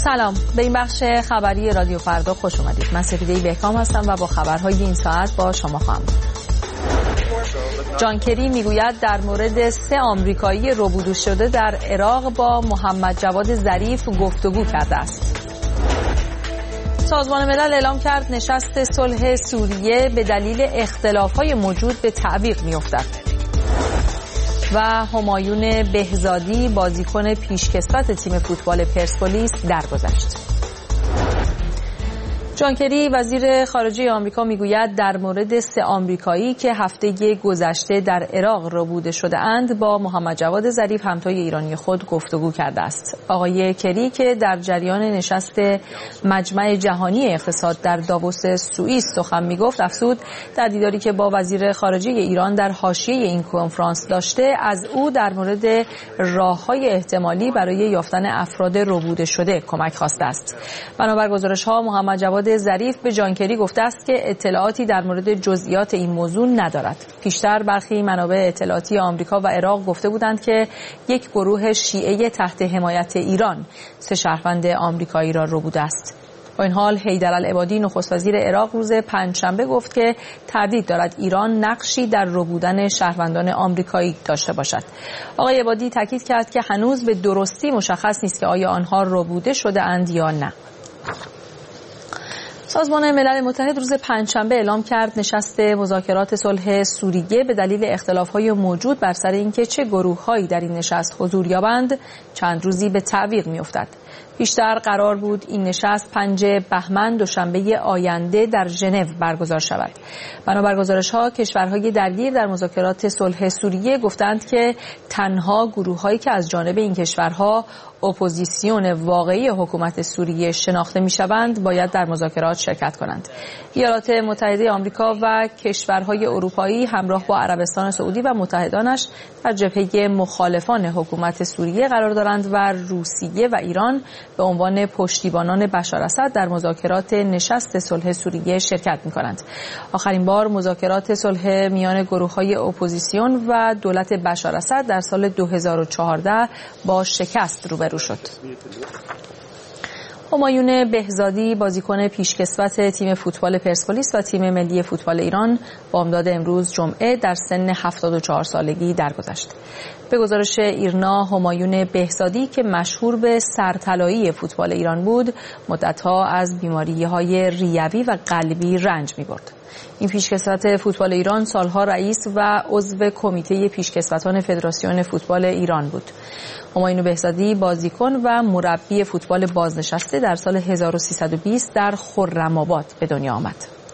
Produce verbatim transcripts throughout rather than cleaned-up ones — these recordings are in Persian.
سلام، به این بخش خبری رادیو فردا خوش اومدید. من سپیده بهکام هستم و با خبرهای این ساعت با شما خواهم بود. جان کری میگوید در مورد سه آمریکایی ربوده شده در عراق با محمد جواد ظریف گفتگو کرده است. سازمان ملل اعلام کرد نشست صلح سوریه به دلیل اختلافات موجود به تعویق میافتد. و همایون بهزادی بازیکن پیشکسوت تیم فوتبال پرسپولیس درگذشت. جان کری وزیر خارجه آمریکا میگوید در مورد سه آمریکایی که هفته گذشته در عراق ربوده شده اند با محمد جواد ظریف همتای ایرانی خود گفتگو کرده است. آقای کری که در جریان نشست مجمع جهانی اقتصاد در داووس سوئیس سخن میگفت افزود در دیداری که با وزیر خارجه ایران در حاشیه این کنفرانس داشته از او در مورد راه‌های احتمالی برای یافتن افراد ربوده شده کمک خواسته است. بنابر گزارش‌ها محمد جواد ظریف به جان کری گفته است که اطلاعاتی در مورد جزئیات این موضوع ندارد. پیشتر برخی منابع اطلاعاتی آمریکا و عراق گفته بودند که یک گروه شیعه تحت حمایت ایران سه شهروند آمریکایی را ربوده است. با این حال حیدرالعبادی نخست وزیر عراق روز پنجشنبه گفت که تردید دارد ایران نقشی در ربودن شهروندان آمریکایی داشته باشد. آقای عبادی تاکید کرد که هنوز به درستی مشخص نیست که آیا آنها ربوده شده اند یا نه. سازمان ملل متحد روز پنجشنبه اعلام کرد نشست مذاکرات صلح سوریه به دلیل اختلاف‌های موجود بر سر اینکه چه گروه‌هایی در این نشست حضور یابند چند روزی به تعویق می‌افتد. پیشتر قرار بود این نشست پنجم بهمن دوشنبه آینده در ژنو برگزار شود. بنابر گزارش‌ها کشورهای درگیر در مذاکرات صلح سوریه گفتند که تنها گروه‌هایی که از جانب این کشورها اپوزیسیون واقعی حکومت سوریه شناخته می‌شوند باید در مذاکرات شرکت کنند. ایالات متحده آمریکا و کشورهای اروپایی همراه با عربستان سعودی و متحدانش در جبهه مخالفان حکومت سوریه قرار دارند و روسیه و ایران به عنوان پشتیبانان بشار اسد در مذاکرات نشست صلح سوریه شرکت می‌کنند. آخرین بار مذاکرات صلح میان گروه‌های اپوزیسیون و دولت بشار اسد در سال دو هزار و چهارده با شکست روبرو شد. همایون بهزادی بازیکن پیشکسوت تیم فوتبال پرسپولیس و تیم ملی فوتبال ایران بامداد امروز جمعه در سن هفتاد و چهار سالگی درگذشت. به گزارش ایرنا همایون بهزادی که مشهور به سرطلایی فوتبال ایران بود مدتها از بیماری‌های ریوی و قلبی رنج می‌برد. این پیشکسوت فوتبال ایران سالها رئیس و عضو کمیته پیشکسوتان فدراسیون فوتبال ایران بود. همایون بهزادی بازیکن و مربی فوتبال بازنشسته در سال هزار و سیصد و بیست در خرم‌آباد به دنیا آمد.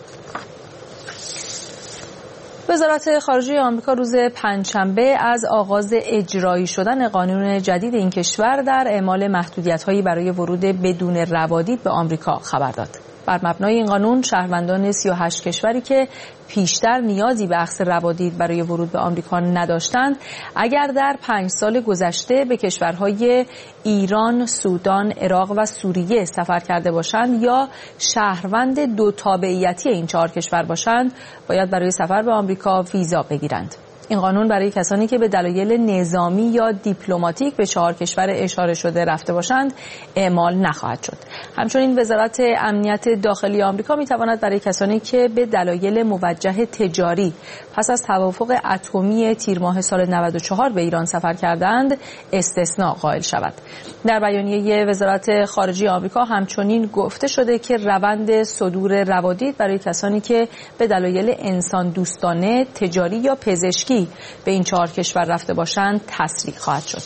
وزارت خارجه آمریکا روز پنجشنبه از آغاز اجرایی شدن قانون جدید این کشور در اعمال محدودیت‌هایی برای ورود بدون روادید به آمریکا خبر داد. بر مبنای این قانون شهروندان سی و هشت کشوری که پیشتر نیازی به اخذ روادید برای ورود به آمریکا نداشتند اگر در پنج سال گذشته به کشورهای ایران، سودان، عراق و سوریه سفر کرده باشند یا شهروند دو تابعیتی این چهار کشور باشند باید برای سفر به آمریکا ویزا بگیرند. این قانون برای کسانی که به دلایل نظامی یا دیپلماتیک به چهار کشور اشاره شده رفته باشند اعمال نخواهد شد. همچنین وزارت امنیت داخلی آمریکا می‌تواند برای کسانی که به دلایل موجه تجاری پس از توافق اتمی تیر ماه سال نود و چهار به ایران سفر کردند استثناء قائل شود. در بیانیه وزارت خارجه آمریکا همچنین گفته شده که روند صدور روادید برای کسانی که به دلایل انسان دوستانه، تجاری یا پزشکی به این چهار کشور رفته باشند تسریع خواهد شد.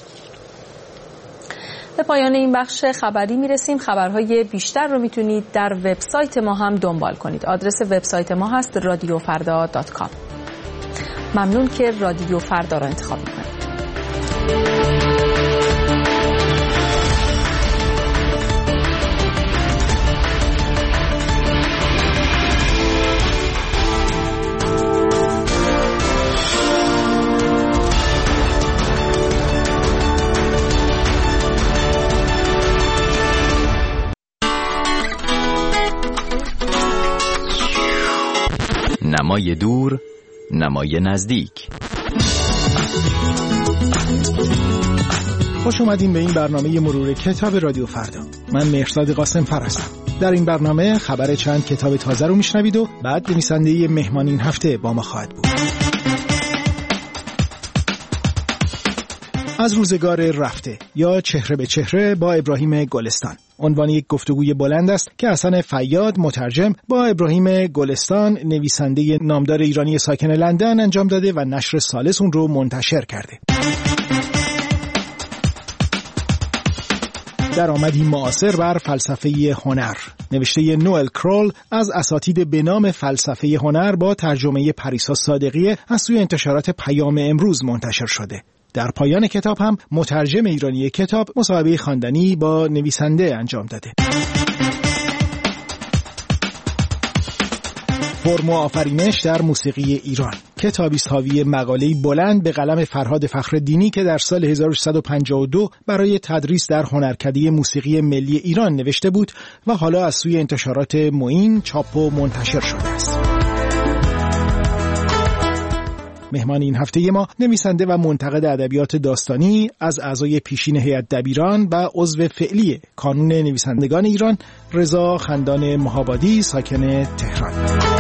به پایان این بخش خبری میرسیم. خبرهای بیشتر رو میتونید در وبسایت ما هم دنبال کنید. آدرس وبسایت ما هست رادیو فردا دات کام. ممنون که رادیو فردا را انتخاب میکنید. نمای دور، نمای نزدیک. خوش اومدین به این برنامه مرور کتاب رادیو فردا. من مهرزاد قاسم فر هستم. در این برنامه خبر چند کتاب تازه رو میشنوید و بعد نویسنده مهمان این هفته با ما خواهد بود. از روزگار رفته یا چهره به چهره با ابراهیم گلستان. عنوان یک گفتگوی بلند است که حسن فیاد مترجم با ابراهیم گلستان نویسنده نامدار ایرانی ساکن لندن انجام داده و نشر ثالث اون رو منتشر کرده. درآمدی معاصر بر فلسفه هنر، نوشته نوئل کرول از اساتید به نام فلسفه هنر با ترجمه پریسا صادقی از سوی انتشارات پیام امروز منتشر شده. در پایان کتاب هم مترجم ایرانی کتاب مصاحبه خواندنی با نویسنده انجام داده. فرم و آفرینش در موسیقی ایران، کتابی حاوی مقاله‌ای بلند به قلم فرهاد فخرالدینی که در سال هزار و سیصد و پنجاه و دو برای تدریس در هنرکده موسیقی ملی ایران نوشته بود و حالا از سوی انتشارات معین چاپ و منتشر شده است. مهمان این هفته ما نویسنده و منتقد ادبیات داستانی، از اعضای پیشین هیئت دبیران و عضو فعلی کانون نویسندگان ایران، رضا خندان مهابادی ساکن تهران.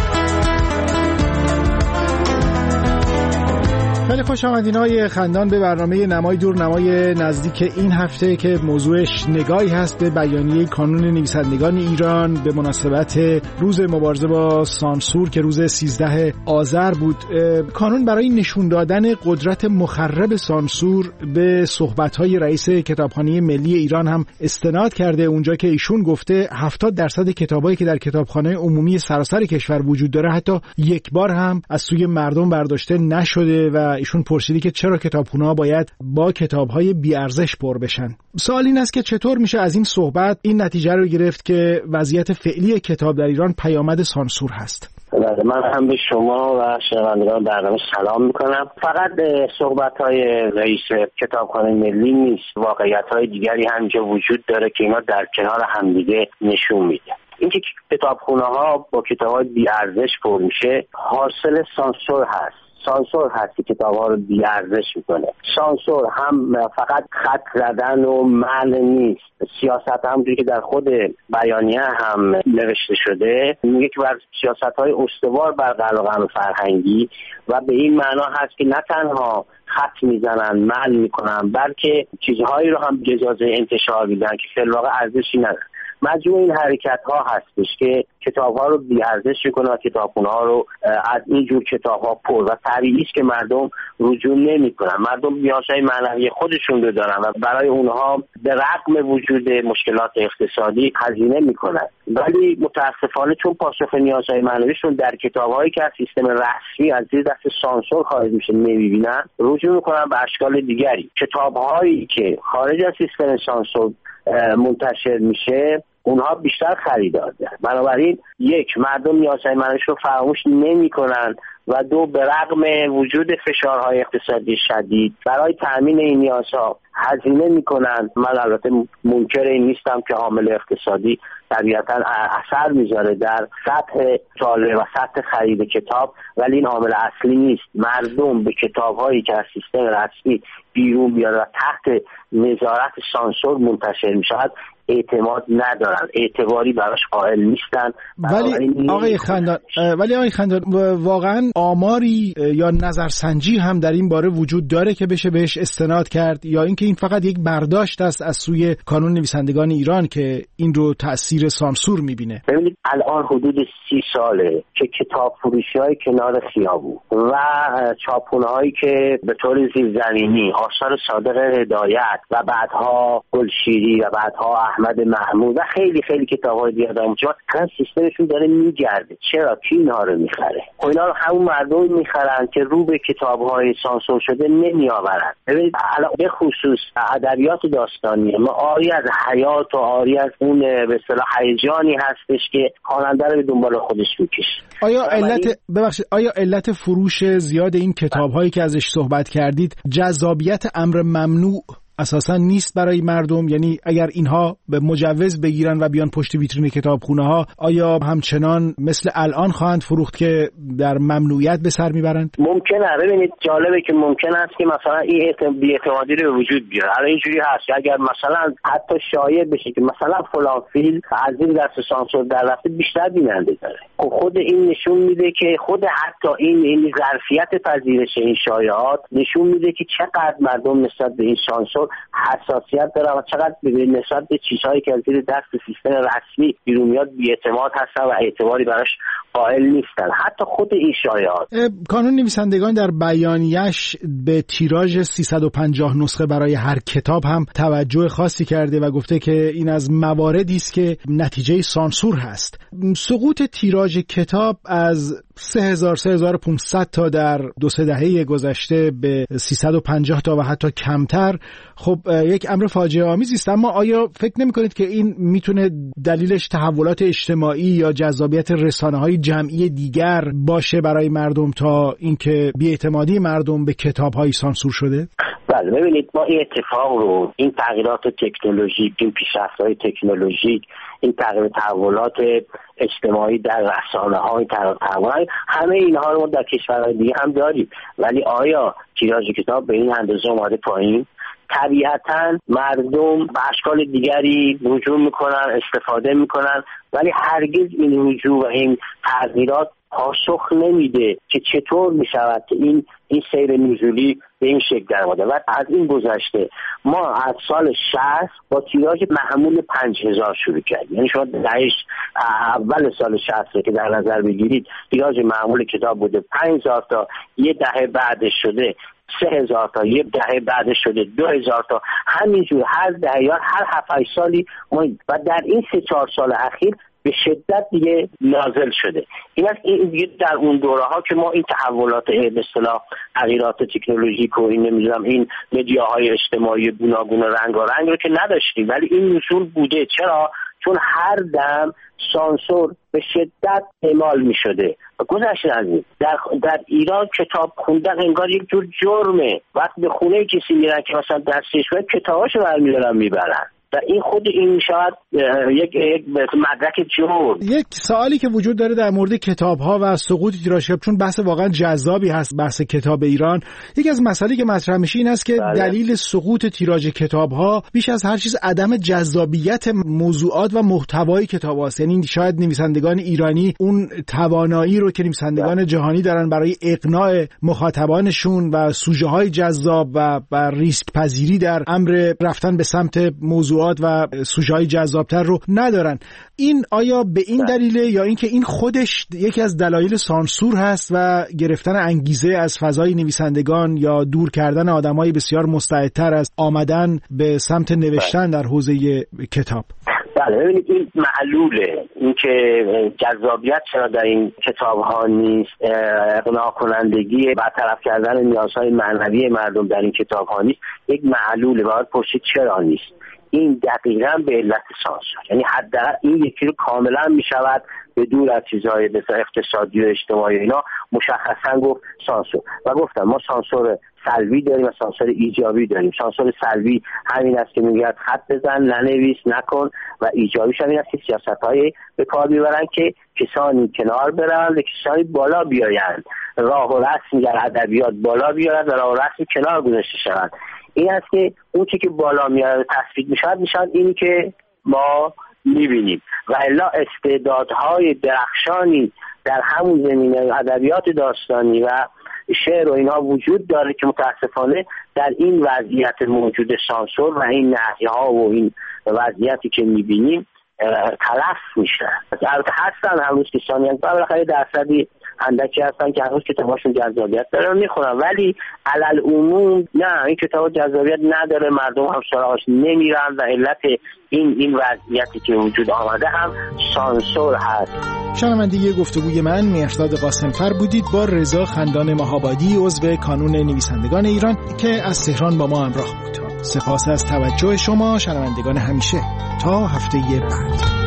خیلی خوش آمدین آقای خندان به برنامه نمای دور، نمای نزدیک این هفته که موضوعش نگاهی هست به بیانیه کانون نویسندگان ایران به مناسبت روز مبارزه با سانسور که روز سیزده آذر بود. کانون برای نشون دادن قدرت مخرب سانسور به صحبت‌های رئیس کتابخانه ملی ایران هم استناد کرده، اونجا که ایشون گفته هفتاد درصد کتابایی که در کتابخانه عمومی سراسر کشور وجود داره حتی یک بار هم از سوی مردم برداشته نشده و ایشون پرسیدی که چرا کتابخونه‌ها باید با کتاب‌های بی‌ارزش پر بشن. سوال این است که چطور میشه از این صحبت این نتیجه رو گرفت که وضعیت فعلی کتاب در ایران پیامد سانسور هست؟ من هم به شما و شنوندگان برنامه سلام میکنم. فقط صحبت‌های رئیس کتابخانه ملی نیست، واقعیت‌های دیگری هم اینجا وجود داره که اینا در کنار همدیگه نشون میده. اینکه کتابخونه‌ها با کتاب‌های بی‌ارزش پر میشه حاصل سانسور هست. سانسور هست که کتاب‌ها رو بی‌ارزش میکنه. سانسور هم فقط خط زدن و منع نیست، سیاست همونجوری که در خود بیانیه هم نوشته شده میگه که بر سیاست‌های استوار بر قلمرو فرهنگی و به این معنا هست که نه تنها خط میزنن منع میکنن بلکه چیزهایی رو هم اجازه انتشار میدن که فی الواقع ارزشی نداره. مجموع این حرکت ها هستش که کتاب ها رو بی‌ارزش میکنه و کتابخونه ها رو از این جور کتاب ها پر و طبیعی است که مردم رجوع نمیکنن. مردم نیازهای معنوی خودشون رو دارن و برای اونها به رغم وجود مشکلات اقتصادی هزینه میکنن، ولی متاسفانه چون پاسخ نیازهای معنویشون در کتاب‌هایی که از سیستم رسمی از زیر دست سانسور خارج میشه نمیبینن، رجوع میکنن به اشکال دیگری. کتاب‌هایی که خارج از سیستم سانسور منتشر میشه اونها بیشتر خریدار دارن. بنابراین یک، مردم نیازهای معنویش رو فراموش نمی‌کنن و دو، به رغم وجود فشارهای اقتصادی شدید برای تأمین این نیازها هزینه میکنن. من البته منکر این نیستم که عامل اقتصادی طبیعتا اثر میذاره در سطح مطالعه و سطح خرید کتاب، ولی این عامل اصلی نیست. مردم به کتاب‌هایی که از سیستم رسمی بیرون بیاد و تحت نظارت سانسور منتشر میشود اعتماد ندارن، اعتباری براش قائل نیستن. ولی آقای خندان ولی آقای خندان واقعا آماری یا نظرسنجی هم در این باره وجود داره که بشه بهش استناد کرد، یا اینکه این فقط یک برداشت است از سوی کانون نویسندگان ایران که این رو تأثیر سانسور میبینه؟ ببینید الان حدود سی ساله که کتاب فروشی های کنار خیابون و چاپخونه هایی که به طور زیرزمینی آثار صادق هدایت و بعدها گلشیری و بعدها احمد محمود و خیلی خیلی کتاب‌های دیگه دارن، چون الان سیستمشون داره میگرده. چرا؟ کی اینها رو میخره؟ اینا رو همون مردم میخرن که رو به کتاب‌های سانسور شده نمیآورن. ببینید الان به خصوص ادبیات داستانی ما آری از حیات و آری از اون به اصطلاح هیجانی هستش که خواننده رو به دنبال خودش میکشه. آیا علت ببخشید آیا علت فروش زیاد این کتاب‌هایی که ازش صحبت کردید جذابیت امر ممنوع اساسا نیست برای مردم؟ یعنی اگر اینها به مجوز بگیرن و بیان پشت ویترین کتابخونه ها، آیا همچنان مثل الان خواهند فروخت که در ممنوعیت به سر میبرند؟ ممکنه. ببینید جالبه که ممکن است که مثلا این بی‌اعتمادی رو به وجود بیاره. الان اینجوری هست که اگر مثلا حتی شایع بشه که مثلا فلان فیلم از این دست سانسور در رفته، بیشتر بیننده داره. خود این نشون میده که خود حتی این این ظرفیت پذیرش این شایعات نشون میده که چقدر مردم نسبت به این سانسور حساسیت دارن و چقدر نسبت به چیزهایی که از زیر دست سیستم رسمی بیرون میاد بی‌اعتماد هستن و اعتباری براش قائل نیستن. حتی خود این شایعات. کانون نویسندگان در بیانیه‌اش به تیراژ سیصد و پنجاه نسخه برای هر کتاب هم توجه خاصی کرده و گفته که این از مواردی است که نتیجه سانسور هست. سقوط تیراژ کتاب از سه هزار سه هزار و پانصد تا در دو سه دهه گذشته به سیصد و پنجاه تا و حتی کمتر، خب یک امر فاجعه آمیزی است. اما آیا فکر نمی‌کنید که این میتونه دلیلش تحولات اجتماعی یا جذابیت رسانه‌های جمعی دیگر باشه برای مردم تا اینکه بی‌اعتمادی مردم به کتاب‌های سانسور شده؟ بله، ببینید ما این اتفاق رو، این تغییرات تکنولوژیک، این پیشرفت‌های تکنولوژیک، این تغییر تحولات اجتماعی در رسانه‌ها، این تحولات، همه اینها رو در کشورهای دیگه هم داریم. ولی آیا تیراژ کتاب به این اندازه اومده پایین؟ طبیعتاً مردم به اشکال دیگری رجوع میکنن، استفاده میکنن، ولی هرگز این رجوع و این تغییرات پاسخ نمیده که چطور میشود که این این سیر نزولی به این شکل در اومده. و از این گذشته ما از سال شصت با تیراژ معمول پنج هزار شروع کردیم. یعنی شما دهش اول سال شصت که در نظر بگیرید، تیراژ معمول کتاب بوده پنج هزار تا، یه دهه بعدش شده سه هزار تا، یه دهه بعدش شده دو هزار تا، همینجور هر دهه یا هر هفت سالی ما، و در این سه چهار سال اخیر به شدت دیگه نازل شده. این است این دیگه در اون دوره ها که ما این تحولات به اصطلاح تغییرات تکنولوژیک و این نمیدونم این مدیاهای اجتماعی گوناگون رنگارنگ رو که نداشتیم، ولی این نزول بوده. چرا؟ چون هر دم سانسور به شدت اعمال می شده و گذشته از این. در, در ایران کتاب خوندن انگار یک جور جرمه. وقتی به خونه کسی میرن که مثلا دستش باید کتاباشو برمیدارن میبرن و این خود این میشود یک یک مدرک جرم. یک سوالی که وجود داره در مورد کتاب‌ها و سقوط تیراژ، چون بحث واقعا جذابی هست بحث کتاب ایران، یکی از مسائلی که مطرح میشه این است که بله. دلیل سقوط تیراژ کتاب‌ها بیش از هر چیز عدم جذابیت موضوعات و محتوای کتاب‌هاست. یعنی شاید نویسندگان ایرانی اون توانایی رو که نویسندگان بله. جهانی دارن برای اقناع مخاطبانشون و سوژه‌های جذاب و بر ریسک پذیری در امر رفتن به سمت موضوع و سوژه‌های جذابتر رو ندارن. این آیا به این دلیله یا اینکه این خودش یکی از دلایل سانسور هست و گرفتن انگیزه از فضای نویسندگان یا دور کردن آدمای بسیار مستعدتر از آمدن به سمت نوشتن در حوزه کتاب؟ بله، ببینید این معلوله، این که جذابیت چرا در این کتاب ها نیست، اقناع کنندگی برطرف کردن نیازهای معنوی مردم در این کتاب ها نیست، یک معلوله. باید پرسید چرا نیست. این دقیقاً به علت سانسور، یعنی حداقل این یکی رو کاملا می شود به دور از چیزهای مثل اقتصادی و اجتماعی اینا مشخصاً گفت سانسور. و گفتم ما سانسور سلبی داریم و سانسور ایجابی داریم. سانسور سلبی همین است که میگه خط بزن، ننویس، نکن، و ایجابیش همین است که سیاست‌های به کار میبرن که کسانی کنار برن و کسانی بالا بیایند، راه و رسم در ادبیات بالا بیارن و راه و رسم کنار گذاشته شوند. این است که اون چیزی که بالا میاد تصفیه میشود میشود اینی که ما میبینیم، و الا استعدادهای درخشانی در همون زمینه ادبیات داستانی و شعر و اینها وجود داره که متاسفانه در این وضعیت موجود سانسور و این نهی‌ها و این وضعیتی که میبینیم تلف میشن. البته هستن هنوز کسانی هستن، بالاخره درصدی اندکی هستن که هنوز کتاباشون جذابیت داره میخونن، ولی علل عموم نه، این کتاب جذابیت نداره، مردم هم سراغش نمیرن و علت این این وضعیتی که وجود آمده هم سانسور هست. شنونده گفتگوی من مهرداد قاسمفر بودید با رضا خندان مهابادی، عضو کانون نویسندگان ایران که از تهران با ما همراه بود. سپاس از توجه شما شنوندگان همیشه. تا هفته بعد.